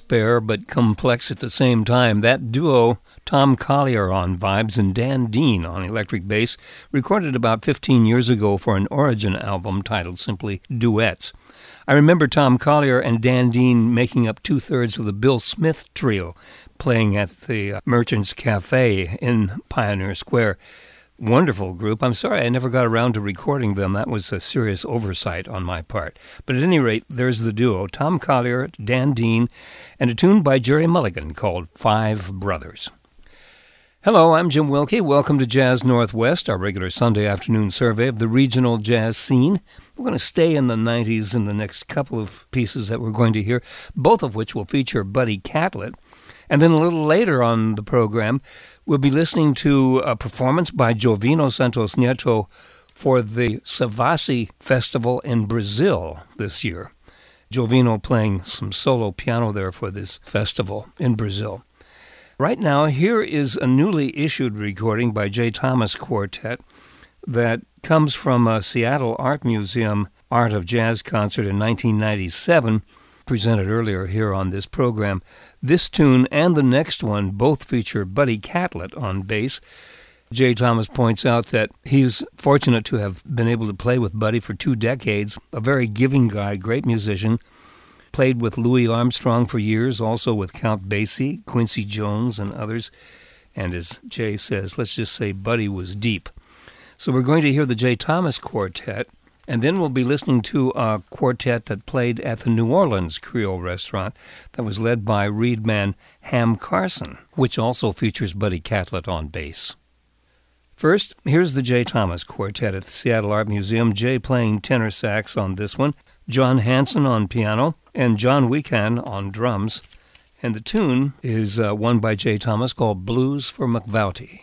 spare but complex at the same time. That duo, Tom Collier on vibes and Dan Dean on electric bass, recorded about 15 years ago for an Origin album titled simply Duets. I remember Tom Collier and Dan Dean making up two-thirds of the Bill Smith trio, playing at the Merchants Cafe in Pioneer Square. Wonderful group. I'm sorry I never got around to recording them. That was a serious oversight on my part. But at any rate, there's the duo, Tom Collier, Dan Dean, and a tune by Jerry Mulligan called Five Brothers. Hello, I'm Jim Wilkie. Welcome to Jazz Northwest, our regular Sunday afternoon survey of the regional jazz scene. We're going to stay in the 90s in the next couple of pieces that we're going to hear, both of which will feature Buddy Catlett. And then a little later on the program, we'll be listening to a performance by Jovino Santos Nieto for the Savassi Festival in Brazil this year. Jovino playing some solo piano there for this festival in Brazil. Right now, here is a newly issued recording by Jay Thomas Quartet that comes from a Seattle Art Museum Art of Jazz concert in 1997, presented earlier here on this program. This tune and the next one both feature Buddy Catlett on bass. Jay Thomas points out that he's fortunate to have been able to play with Buddy for 2 decades, a very giving guy, great musician. Played with Louis Armstrong for years, also with Count Basie, Quincy Jones, and others. And as Jay says, let's just say Buddy was deep. So we're going to hear the Jay Thomas Quartet, and then we'll be listening to a quartet that played at the New Orleans Creole Restaurant that was led by reed man Ham Carson, which also features Buddy Catlett on bass. First, here's the Jay Thomas Quartet at the Seattle Art Museum. Jay playing tenor sax on this one, John Hanson on piano, and John Weekan on drums. And the tune is one by Jay Thomas called Blues for McVouty.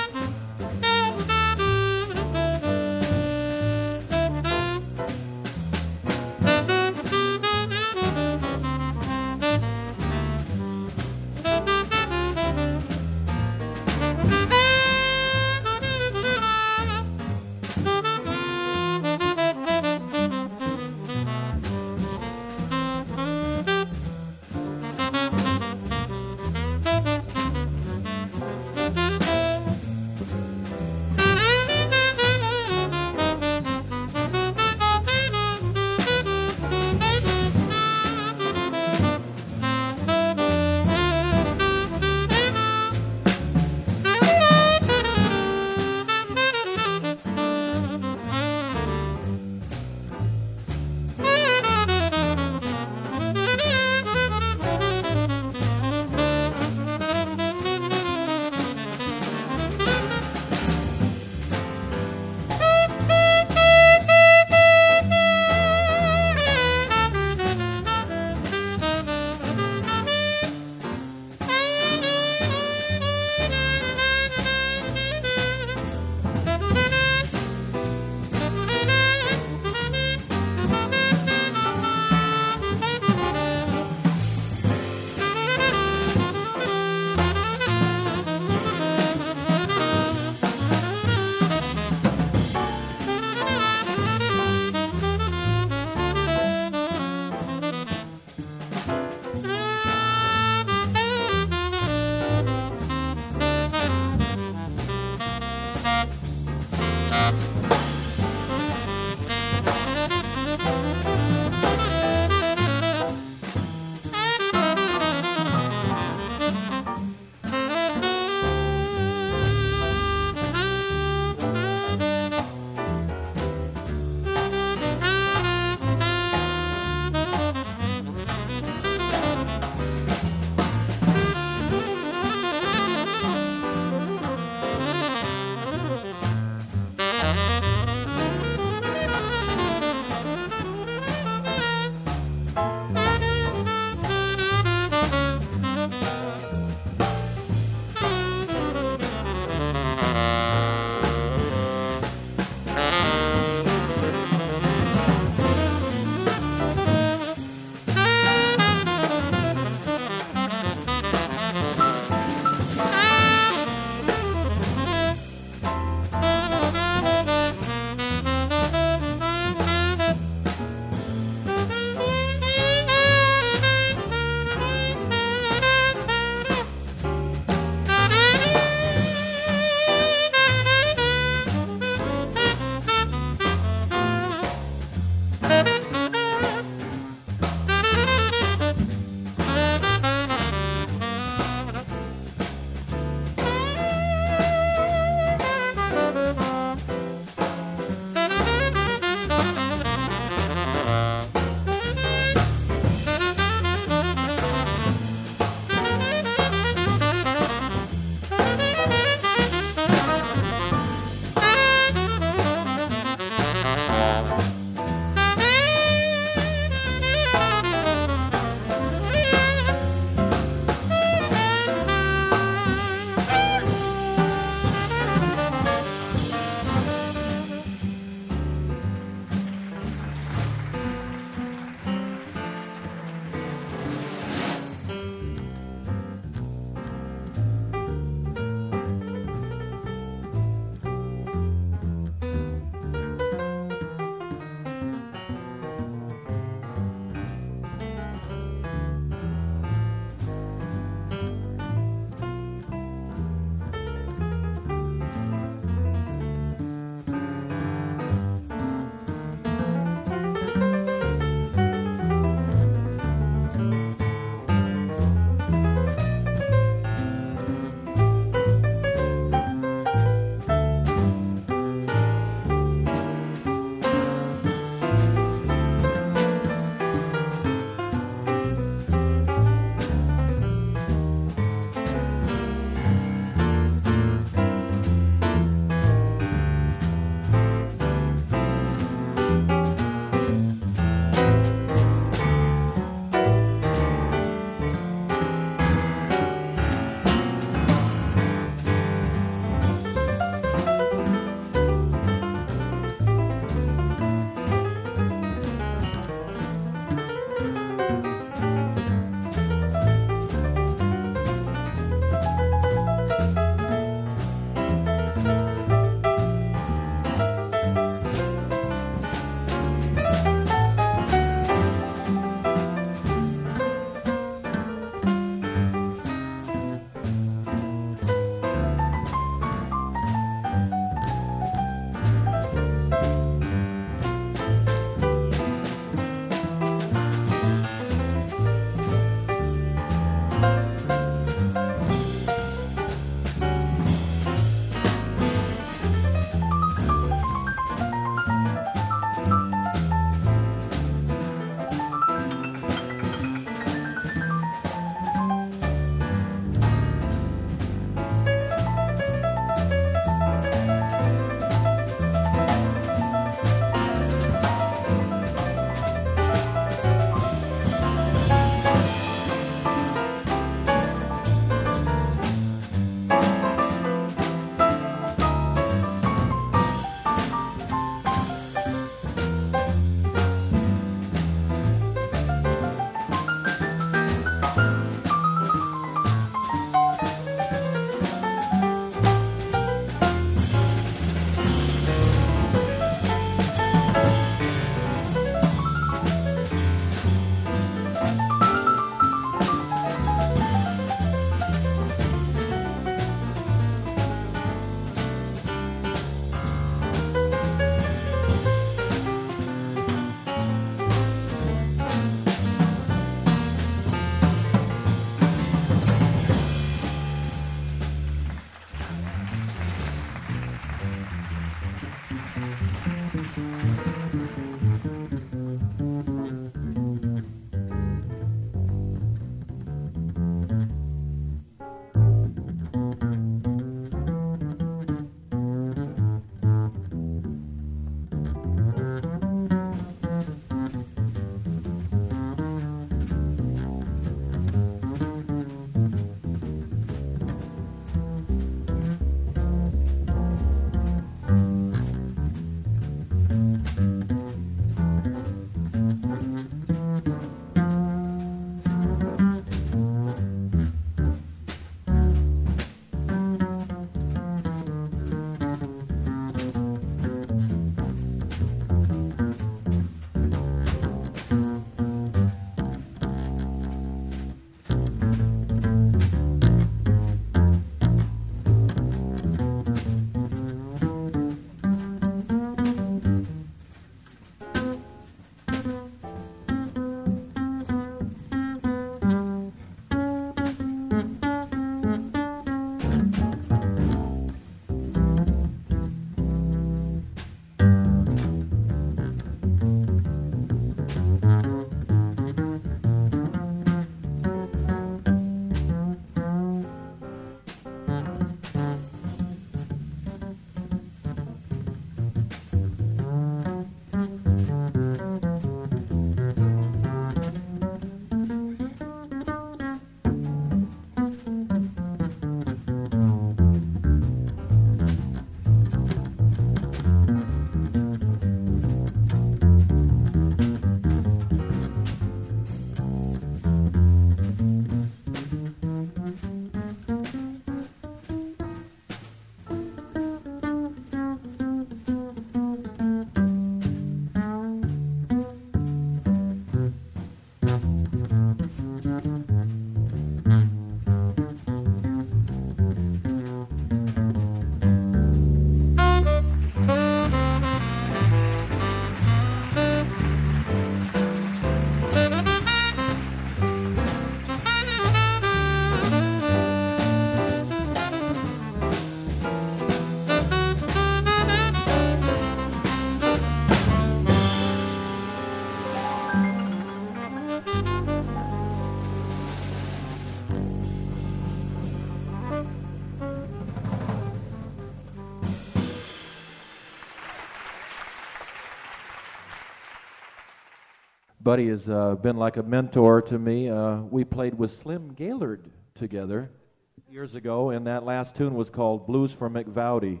Buddy has been like a mentor to me. We played with Slim Gaillard together years ago, and that last tune was called Blues for McVowdy.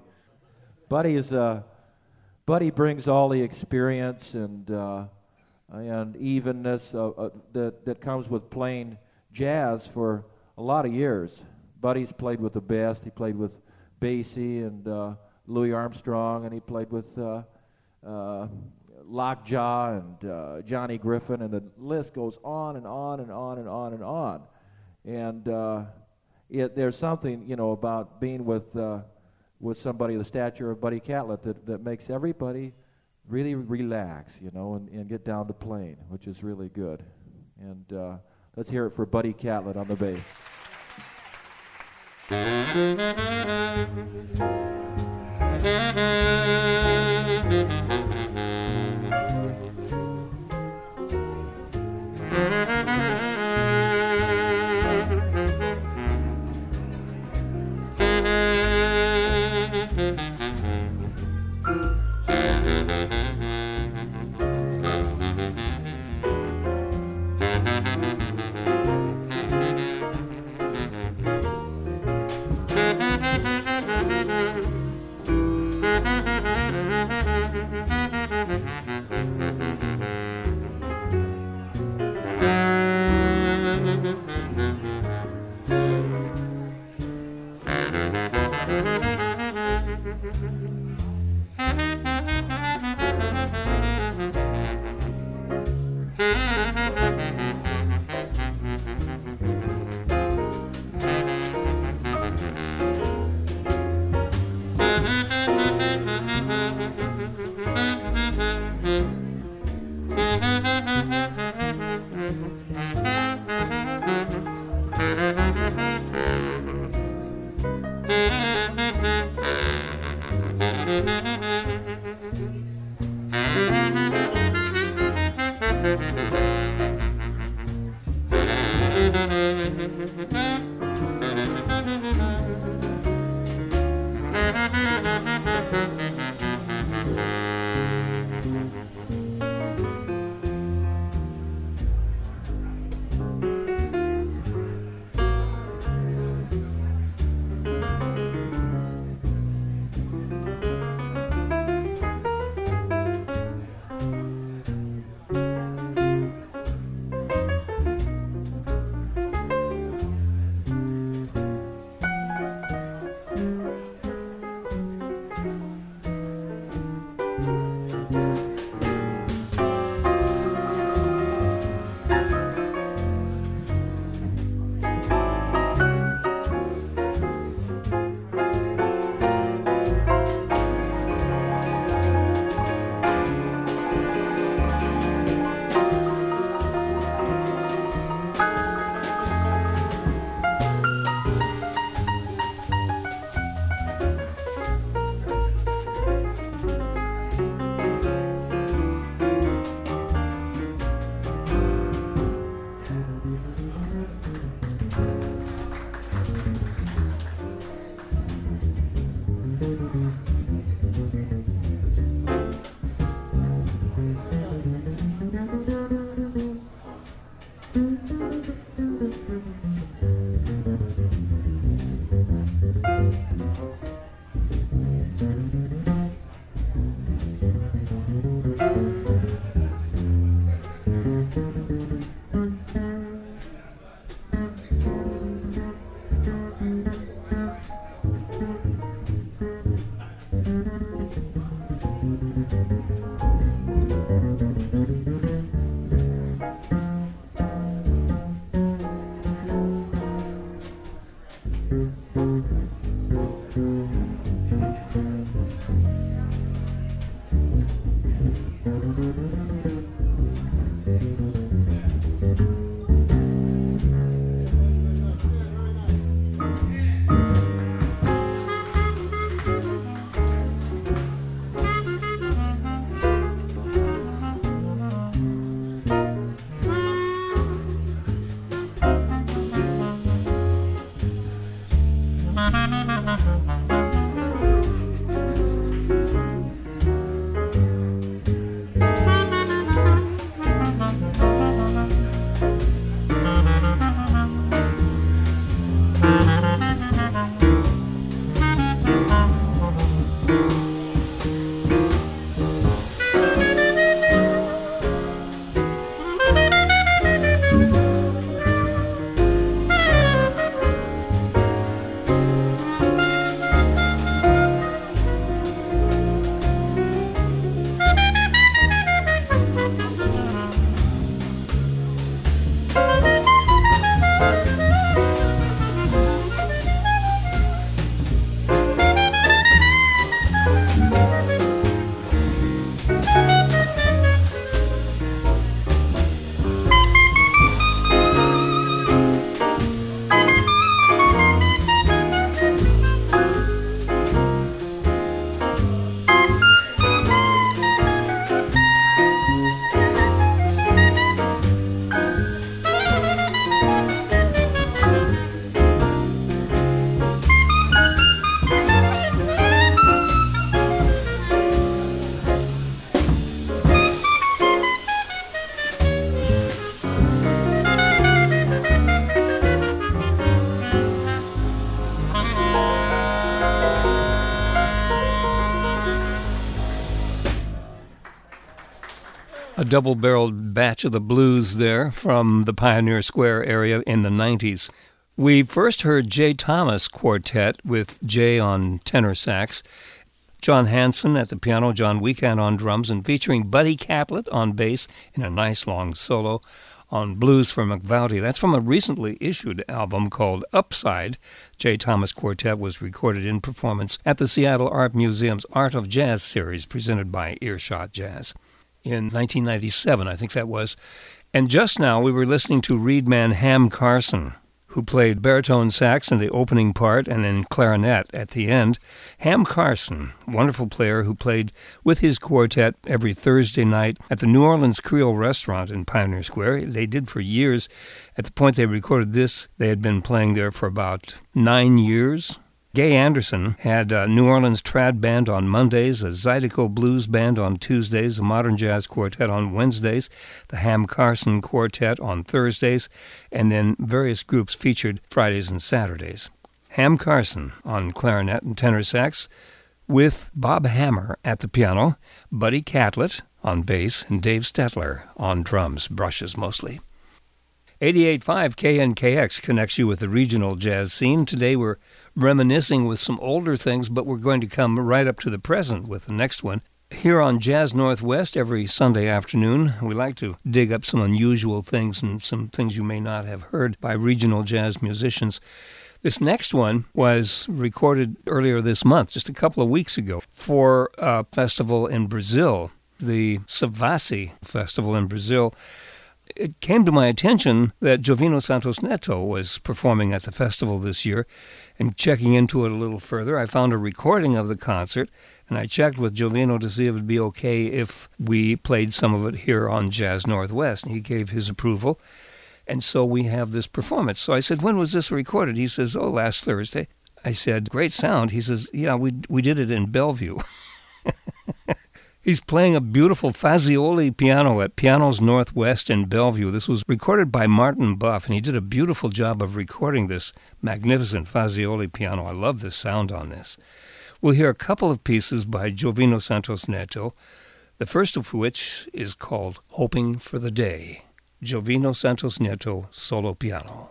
Buddy brings all the experience and evenness that comes with playing jazz for a lot of years. Buddy's played with the best. He played with Basie and Louis Armstrong, and he played with Lockjaw and Johnny Griffin, and the list goes on and on and on and on and on. And there's something, about being with somebody of the stature of Buddy Catlett that makes everybody really relax, and get down to playing, which is really good. And let's hear it for Buddy Catlett on the bass. A double-barreled batch of the blues there from the Pioneer Square area in the 90s. We first heard Jay Thomas Quartet with Jay on tenor sax, John Hanson at the piano, John Weekand on drums, and featuring Buddy Catlett on bass in a nice long solo on Blues for McVouty. That's from a recently issued album called Upside. Jay Thomas Quartet was recorded in performance at the Seattle Art Museum's Art of Jazz series presented by Earshot Jazz in 1997, I think that was. And just now we were listening to reedman Ham Carson, who played baritone sax in the opening part and then clarinet at the end. Ham Carson, wonderful player who played with his quartet every Thursday night at the New Orleans Creole Restaurant in Pioneer Square. They did for years. At the point they recorded this, they had been playing there for about 9 years. Gay Anderson had a New Orleans trad band on Mondays, a Zydeco blues band on Tuesdays, a modern jazz quartet on Wednesdays, the Ham Carson Quartet on Thursdays, and then various groups featured Fridays and Saturdays. Ham Carson on clarinet and tenor sax, with Bob Hammer at the piano, Buddy Catlett on bass, and Dave Stetler on drums, brushes mostly. 88.5 KNKX connects you with the regional jazz scene. Today we're reminiscing with some older things, but we're going to come right up to the present with the next one. Here on Jazz Northwest every Sunday afternoon, we like to dig up some unusual things and some things you may not have heard by regional jazz musicians. This next one was recorded earlier this month, just a couple of weeks ago, for a festival in Brazil, the Savassi Festival in Brazil. It came to my attention that Jovino Santos Neto was performing at the festival this year, and checking into it a little further, I found a recording of the concert, and I checked with Jovino to see if it would be okay if we played some of it here on Jazz Northwest, and he gave his approval, and so we have this performance. So I said, when was this recorded? He says, last Thursday. I said, great sound. He says, yeah, we did it in Bellevue. He's playing a beautiful Fazioli piano at Pianos Northwest in Bellevue. This was recorded by Martin Buff, and he did a beautiful job of recording this magnificent Fazioli piano. I love the sound on this. We'll hear a couple of pieces by Jovino Santos Neto, the first of which is called Hoping for the Day. Jovino Santos Neto, solo piano.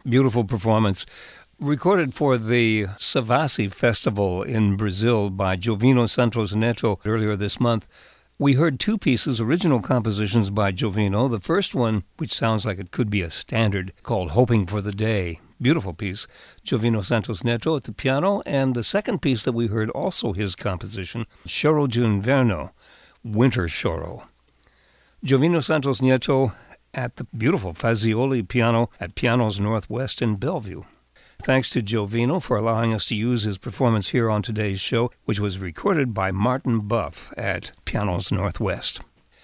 Beautiful performance. Recorded for the Savassi Festival in Brazil by Jovino Santos Neto earlier this month, we heard two pieces, original compositions by Jovino. The first one, which sounds like it could be a standard, called Hoping for the Day. Beautiful piece. Jovino Santos Neto at the piano. And the second piece that we heard, also his composition, Choro de Inverno, Winter Choro. Jovino Santos Neto at the beautiful Fazioli piano at Pianos Northwest in Bellevue. Thanks to Jovino for allowing us to use his performance here on today's show, which was recorded by Martin Buff at Pianos Northwest.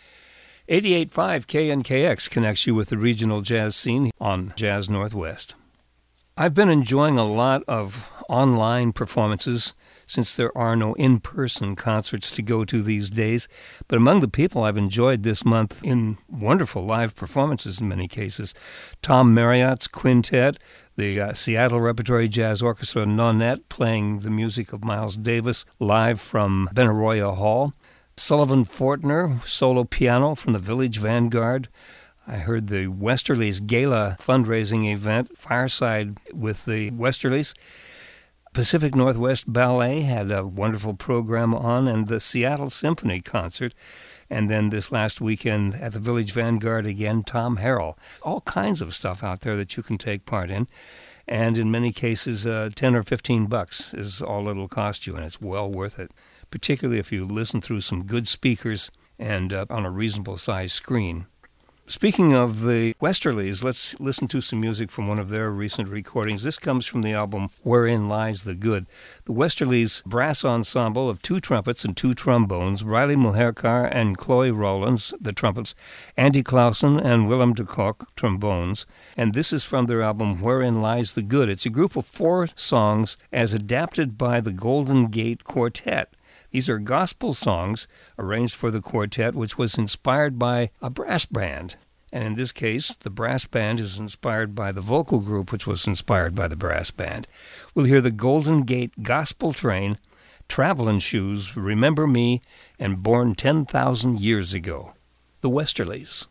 88.5 KNKX connects you with the regional jazz scene on Jazz Northwest. I've been enjoying a lot of online performances since there are no in-person concerts to go to these days. But among the people I've enjoyed this month in wonderful live performances in many cases, Tom Marriott's quintet, the Seattle Repertory Jazz Orchestra Nonette playing the music of Miles Davis live from Benaroya Hall, Sullivan Fortner, solo piano from the Village Vanguard. I heard the Westerlies Gala fundraising event, Fireside with the Westerlies. Pacific Northwest Ballet had a wonderful program on, and the Seattle Symphony Concert. And then this last weekend at the Village Vanguard again, Tom Harrell. All kinds of stuff out there that you can take part in. And in many cases, 10 or $15 is all it'll cost you, and it's well worth it, particularly if you listen through some good speakers and on a reasonable size screen. Speaking of the Westerlies, let's listen to some music from one of their recent recordings. This comes from the album Wherein Lies the Good. The Westerlies brass ensemble of 2 trumpets and 2 trombones, Riley Mulherkar and Chloe Rollins, the trumpets, Andy Clausen and Willem de Kock, trombones. And this is from their album Wherein Lies the Good. It's a group of 4 songs as adapted by the Golden Gate Quartet. These are gospel songs arranged for the quartet, which was inspired by a brass band. And in this case, the brass band is inspired by the vocal group, which was inspired by the brass band. We'll hear the Golden Gate Gospel Train, Travelin' Shoes, Remember Me, and Born 10,000 Years Ago. The Westerlies.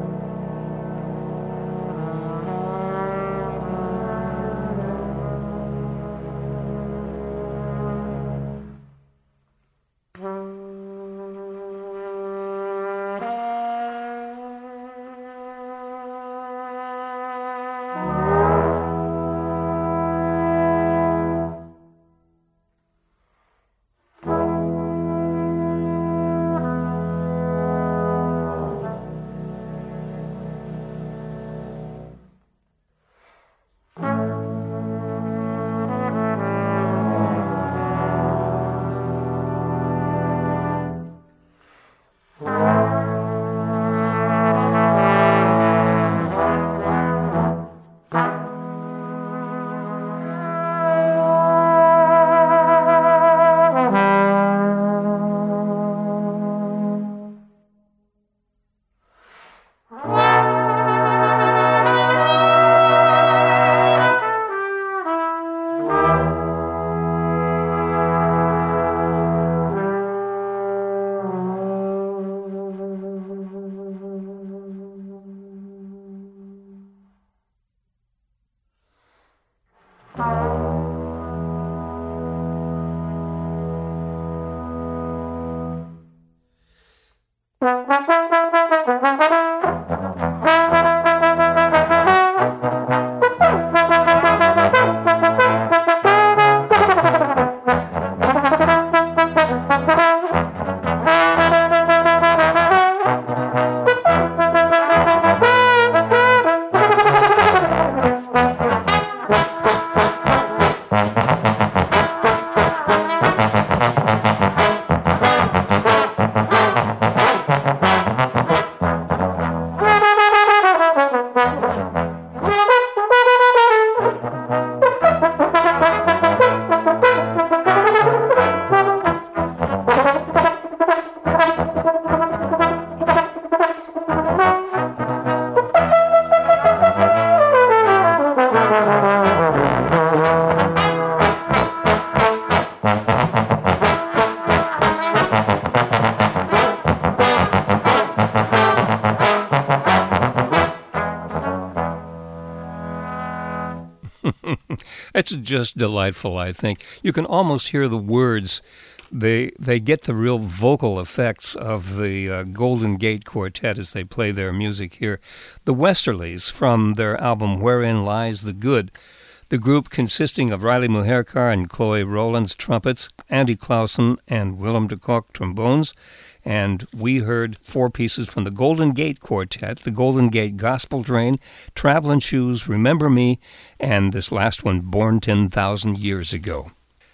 It's just delightful, I think. You can almost hear the words. They get the real vocal effects of the Golden Gate Quartet as they play their music here. The Westerlies, from their album Wherein Lies the Good. The group consisting of Riley Mujerkar and Chloe Rowlands trumpets, Andy Clausen and Willem de Kock trombones, and we heard four pieces from the Golden Gate Quartet, the Golden Gate Gospel Train, Travelin' Shoes, Remember Me, and this last one, Born 10,000 Years Ago.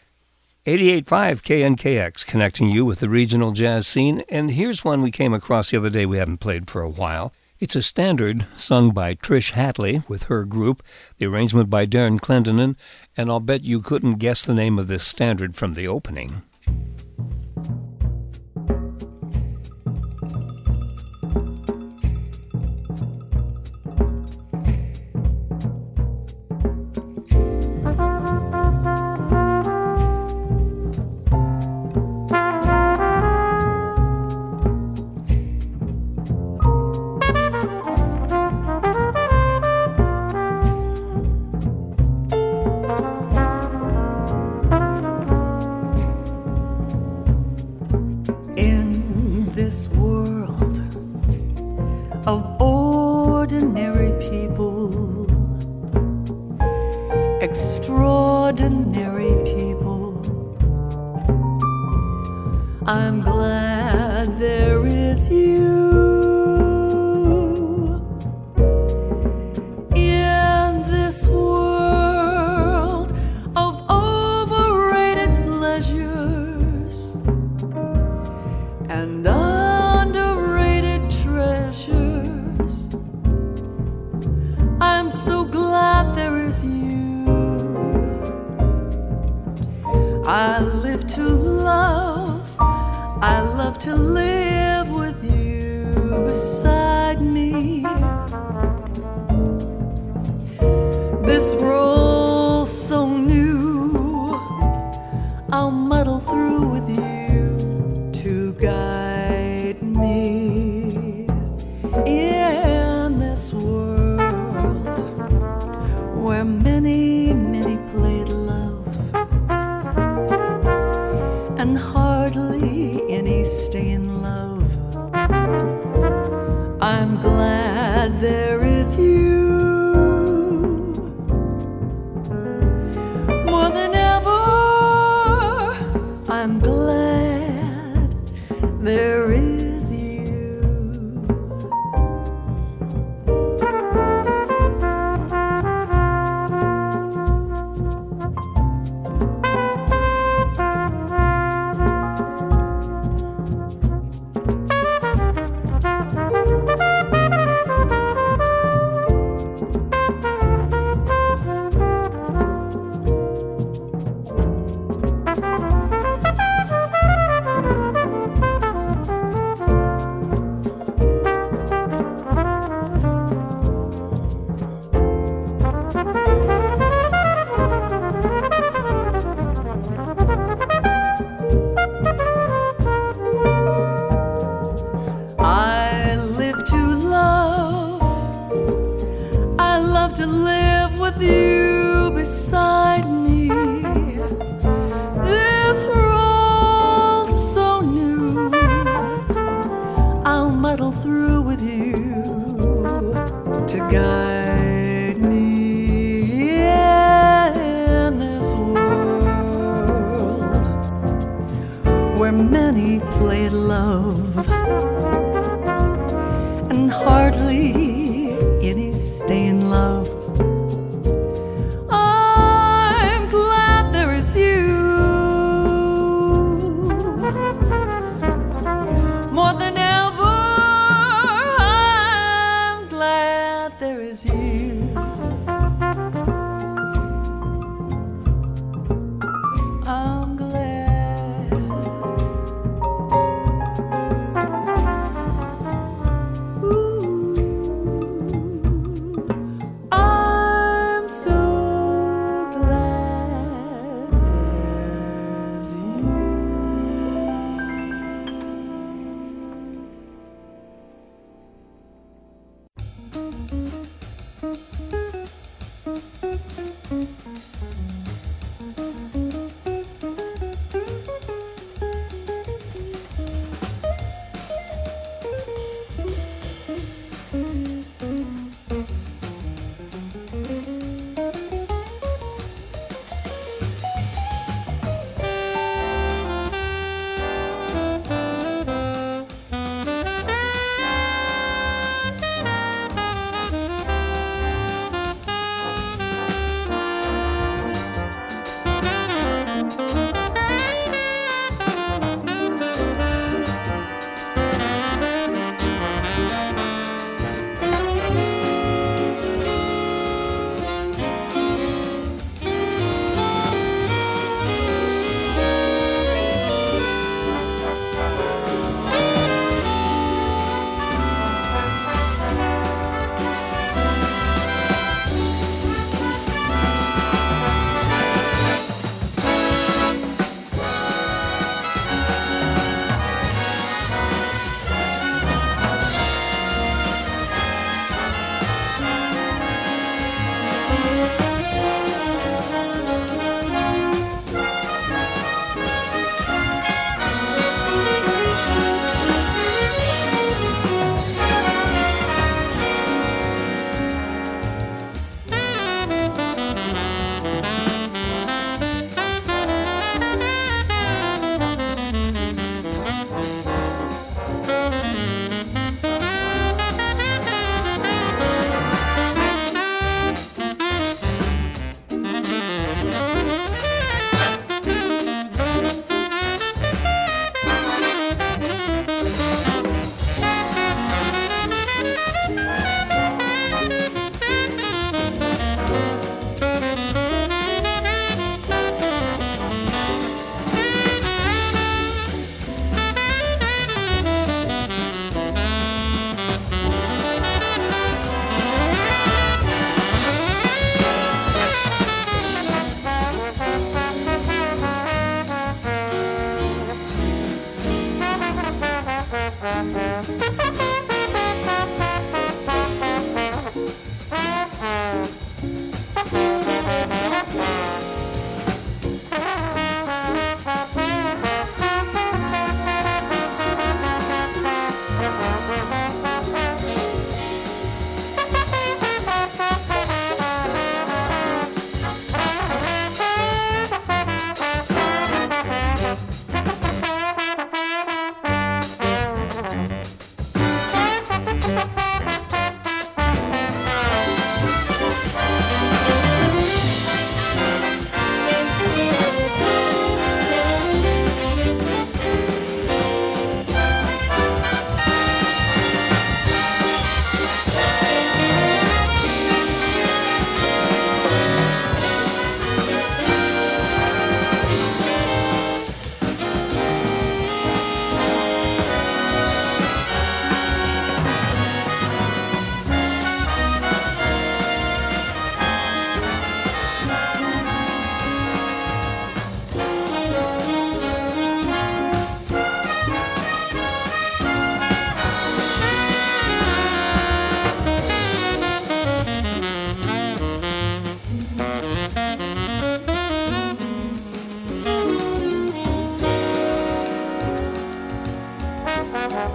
88.5 KNKX, connecting you with the regional jazz scene, and here's one we came across the other day we haven't played for a while. It's a standard sung by Trish Hatley with her group, the arrangement by Darren Clendenin, and I'll bet you couldn't guess the name of this standard from the opening. Extraordinary people. I'm glad there is you in this world of overrated pleasures and underrated treasures. I'm so glad there is you. I live to love, I love to live with you beside me. This role so new, I'll muddle through with you to guide me. Yeah. there is you. To live with you beside me, this world's so new, I'll muddle through with you to guide me in this world where many played love and hardly any stay in love. I'm glad there is you. More than ever, I'm glad there is you. I'm glad. Ooh.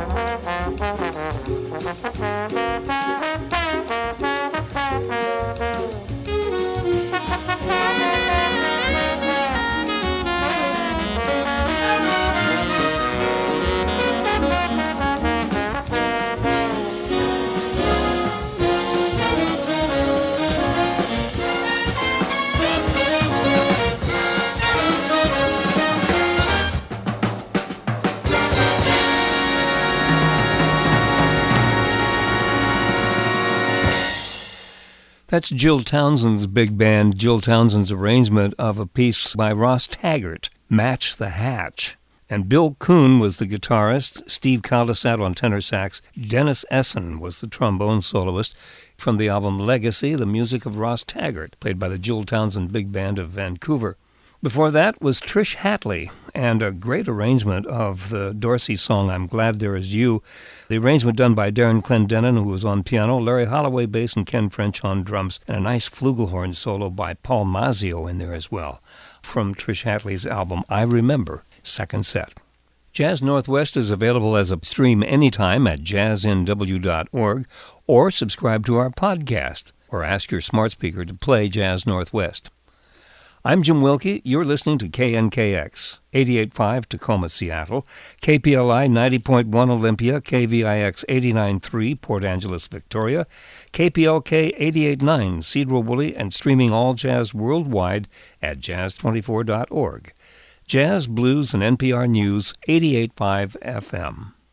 That's Jill Townsend's big band, Jill Townsend's arrangement of a piece by Ross Taggart, Match the Hatch. And Bill Kuhn was the guitarist, Steve Caldesat on tenor sax, Dennis Essen was the trombone soloist. From the album Legacy, the music of Ross Taggart, played by the Jill Townsend Big Band of Vancouver. Before that was Trish Hatley, and a great arrangement of the Dorsey song, I'm Glad There Is You. The arrangement done by Darren Clendenin, who was on piano, Larry Holloway bass, and Ken French on drums, and a nice flugelhorn solo by Paul Mazzio in there as well. From Trish Hatley's album, I Remember, second set. Jazz Northwest is available as a stream anytime at jazznw.org, or subscribe to our podcast, or ask your smart speaker to play Jazz Northwest. I'm Jim Wilkie. You're listening to KNKX, 88.5 Tacoma, Seattle, KPLI 90.1 Olympia, KVIX 89.3 Port Angeles, Victoria, KPLK 88.9 Cedar-Woolley, and streaming all jazz worldwide at jazz24.org. Jazz, blues, and NPR News, 88.5 FM.